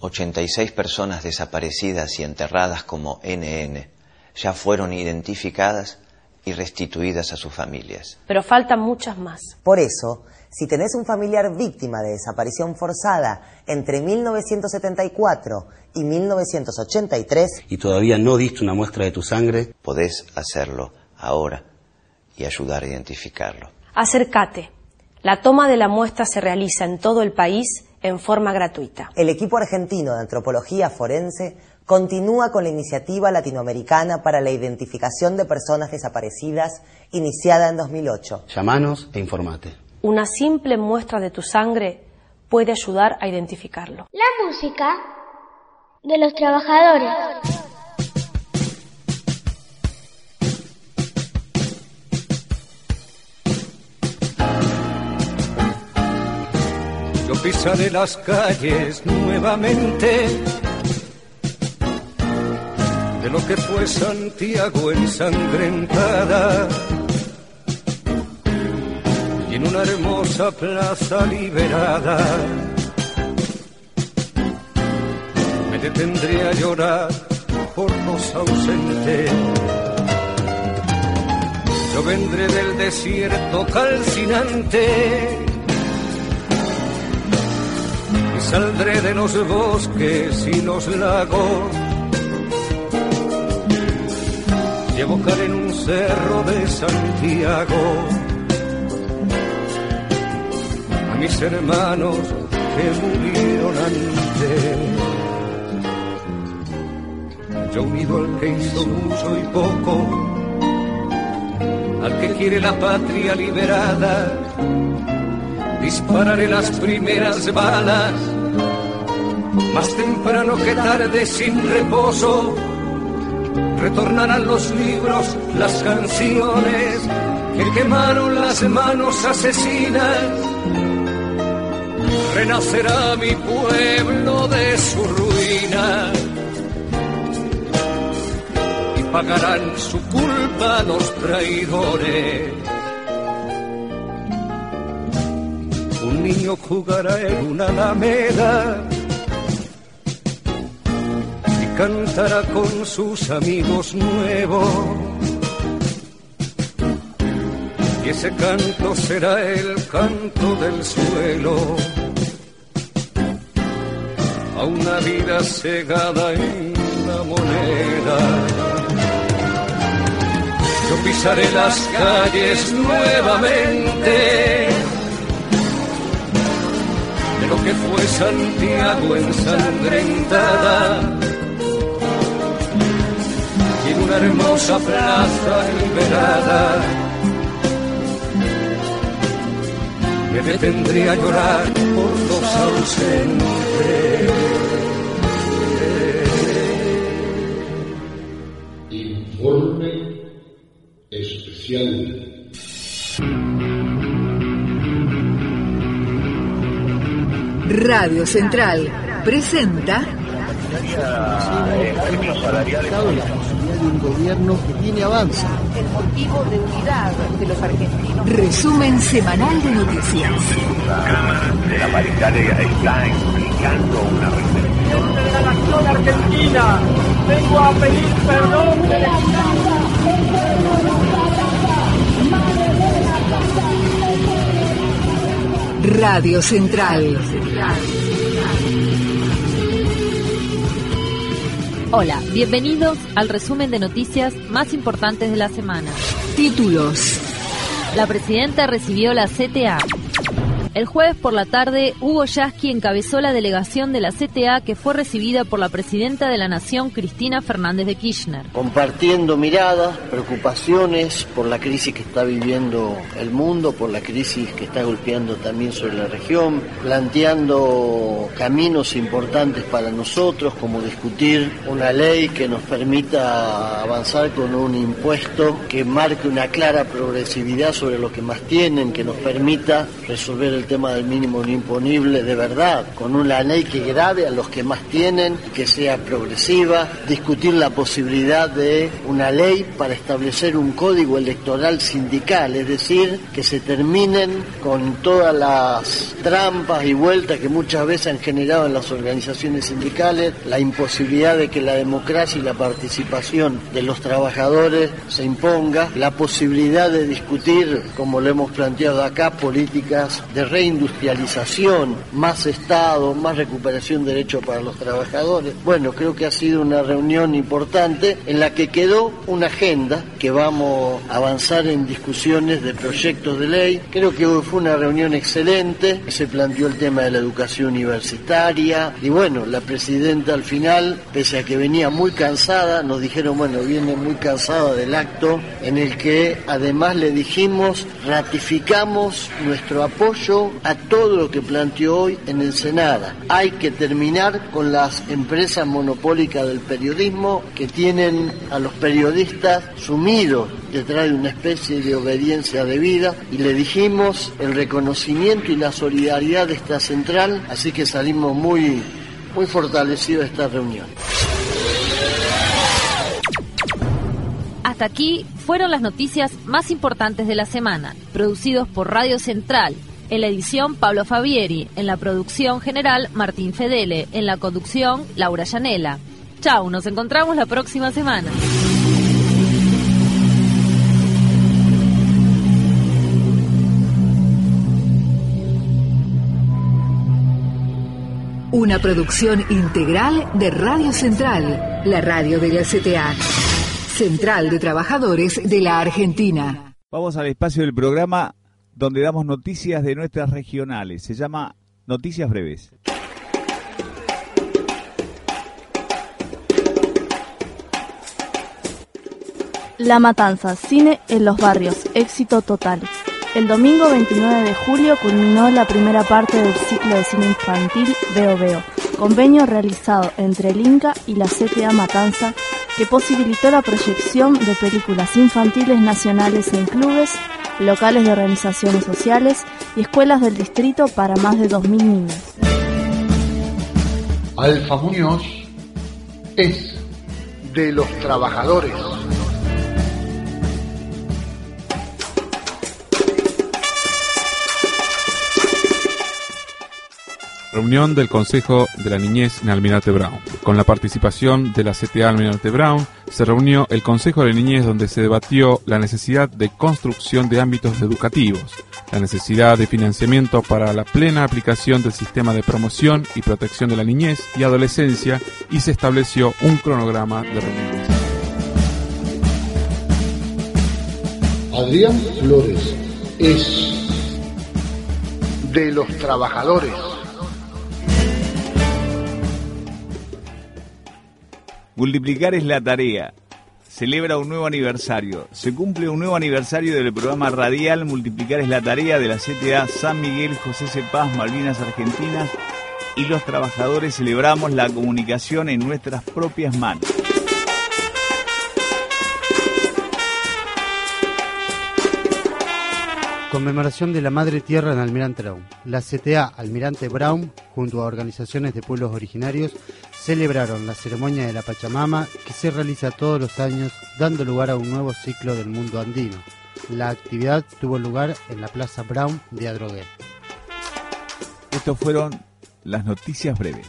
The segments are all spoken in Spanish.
86 personas desaparecidas y enterradas como NN ya fueron identificadas y restituidas a sus familias. Pero faltan muchas más. Por eso, si tenés un familiar víctima de desaparición forzada entre 1974 y 1983... y todavía no diste una muestra de tu sangre... podés hacerlo ahora y ayudar a identificarlo. Acércate. La toma de la muestra se realiza en todo el país en forma gratuita. El equipo argentino de antropología forense continúa con la iniciativa latinoamericana para la identificación de personas desaparecidas, iniciada en 2008. Llámanos e informate. Una simple muestra de tu sangre puede ayudar a identificarlo. La música de los trabajadores. Yo pisaré las calles nuevamente de lo que fue Santiago ensangrentada, y en una hermosa plaza liberada me detendré a llorar por los ausentes. Yo vendré del desierto calcinante y saldré de los bosques y los lagos y evocaré en un cerro de Santiago a mis hermanos que murieron antes. Yo unido al que hizo mucho y poco, al que quiere la patria liberada, dispararé las primeras balas, más temprano que tarde sin reposo. Retornarán los libros, las canciones que quemaron las manos asesinas. Renacerá mi pueblo de su ruina y pagarán su culpa los traidores. Un niño jugará en una alameda y cantará con sus amigos nuevos, y ese canto será el canto del suelo a una vida cegada en la moneda. Yo pisaré las calles nuevamente de lo que fue Santiago ensangrentada, y en una hermosa plaza liberada me detendré a llorar por los ausentes. Informe especial. Radio Central presenta términos salariales la posibilidad de un gobierno que tiene avance. El motivo de unidad de los argentinos. Resumen semanal de noticias. La Cámara de la Paritaria está explicando una reflexión de la nación argentina. Vengo a pedir perdón de la Radio Central. Hola, bienvenidos al resumen de noticias más importantes de la semana. Títulos. La presidenta recibió la CTA. El jueves por la tarde, Hugo Yasky encabezó la delegación de la CTA que fue recibida por la presidenta de la Nación, Cristina Fernández de Kirchner. Compartiendo miradas, preocupaciones por la crisis que está viviendo el mundo, por la crisis que está golpeando también sobre la región, planteando caminos importantes para nosotros, como discutir una ley que nos permita avanzar con un impuesto que marque una clara progresividad sobre los que más tienen, que nos permita resolver el el tema del mínimo no imponible de verdad, con una ley que grave a los que más tienen, que sea progresiva, discutir la posibilidad de una ley para establecer un código electoral sindical, es decir, que se terminen con todas las trampas y vueltas que muchas veces han generado en las organizaciones sindicales, la imposibilidad de que la democracia y la participación de los trabajadores se imponga, la posibilidad de discutir, como lo hemos planteado acá, políticas de reindustrialización, más Estado, más recuperación de derechos para los trabajadores. Bueno, creo que ha sido una reunión importante en la que quedó una agenda que vamos a avanzar en discusiones de proyectos de ley. Creo que fue una reunión excelente, se planteó el tema de la educación universitaria y bueno, la presidenta al final, pese a que venía muy cansada, nos dijeron, bueno, viene muy cansada del acto, en el que además le dijimos, ratificamos nuestro apoyo a todo lo que planteó hoy en Ensenada. Hay que terminar con las empresas monopólicas del periodismo que tienen a los periodistas sumidos detrás de una especie de obediencia debida, y le dijimos el reconocimiento y la solidaridad de esta central, así que salimos muy fortalecidos de esta reunión. Hasta aquí fueron las noticias más importantes de la semana, producidos por Radio Central. En la edición, Pablo Fabieri. En la producción general, Martín Fedele. En la conducción, Laura Llanela. Chau, nos encontramos la próxima semana. Una producción integral de Radio Central, la radio de la CTA. Central de Trabajadores de la Argentina. Vamos al espacio del programa donde damos noticias de nuestras regionales. Se llama Noticias Breves. La Matanza, cine en los barrios, éxito total. El domingo 29 de julio culminó la primera parte del ciclo de cine infantil Veo Veo, convenio realizado entre el Inca y la CTA Matanza, que posibilitó la proyección de películas infantiles nacionales en clubes, locales de organizaciones sociales y escuelas del distrito para más de 2.000 niños. Alfa Muñoz es de los trabajadores. Reunión del Consejo de la Niñez en Almirante Brown. Con la participación de la CTA Almirante Brown, se reunió el Consejo de la Niñez, donde se debatió la necesidad de construcción de ámbitos educativos, la necesidad de financiamiento para la plena aplicación del sistema de promoción y protección de la niñez y adolescencia, y se estableció un cronograma de reuniones. Adrián Flores es de los trabajadores. Multiplicar es la tarea. Celebra un nuevo aniversario. Se cumple un nuevo aniversario del programa radial Multiplicar es la tarea de la CTA San Miguel, José C. Paz, Malvinas Argentinas, y los trabajadores celebramos la comunicación en nuestras propias manos. Conmemoración de la Madre Tierra en Almirante Brown. La CTA Almirante Brown, junto a organizaciones de pueblos originarios, celebraron la ceremonia de la Pachamama, que se realiza todos los años, dando lugar a un nuevo ciclo del mundo andino. La actividad tuvo lugar en la Plaza Brown de Adrogué. Estas fueron las noticias breves.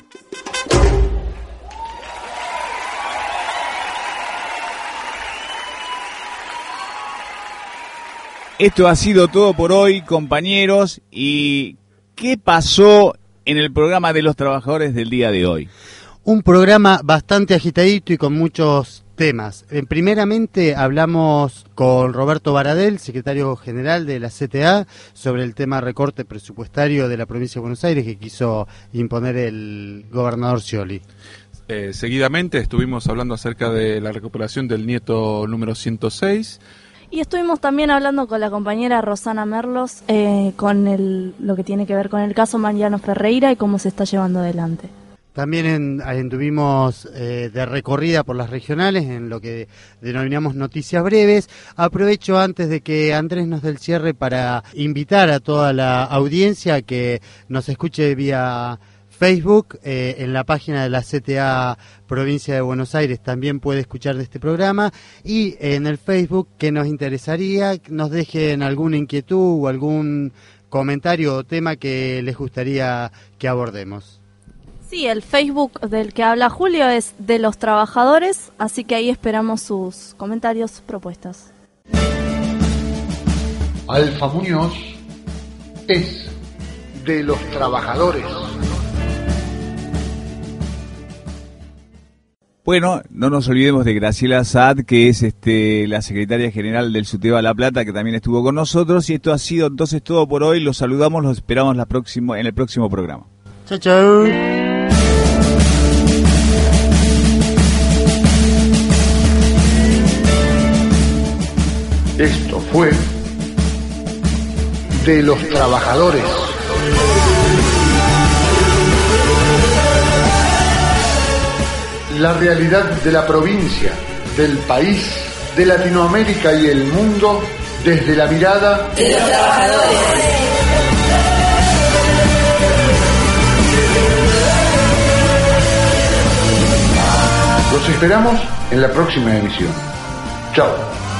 Esto ha sido todo por hoy, compañeros. ¿Y qué pasó en el programa de los trabajadores del día de hoy? Un programa bastante agitadito y con muchos temas. Primeramente hablamos con Roberto Baradel, secretario general de la CTA, sobre el tema recorte presupuestario de la provincia de Buenos Aires que quiso imponer el gobernador Scioli. Seguidamente estuvimos hablando acerca de la recuperación del nieto número 106. Y estuvimos también hablando con la compañera Rosana Merlos con lo que tiene que ver con el caso Mariano Ferreira y cómo se está llevando adelante. También anduvimos de recorrida por las regionales en lo que denominamos noticias breves. Aprovecho antes de que Andrés nos dé el cierre para invitar a toda la audiencia que nos escuche vía Facebook, en la página de la CTA Provincia de Buenos Aires también puede escuchar de este programa, y en el Facebook, que nos interesaría nos dejen alguna inquietud o algún comentario o tema que les gustaría que abordemos. Sí, el Facebook del que habla Julio es de los trabajadores, así que ahí esperamos sus comentarios, propuestas. Alfa Muñoz es de los trabajadores. Bueno, no nos olvidemos de Graciela Saad, que es la secretaria general del SUTEBA La Plata, que también estuvo con nosotros. Y esto ha sido entonces todo por hoy. Los saludamos, los esperamos en el próximo programa. Chau, chau. Esto fue de los trabajadores. La realidad de la provincia, del país, de Latinoamérica y el mundo desde la mirada de los trabajadores. Los esperamos en la próxima emisión. Chao.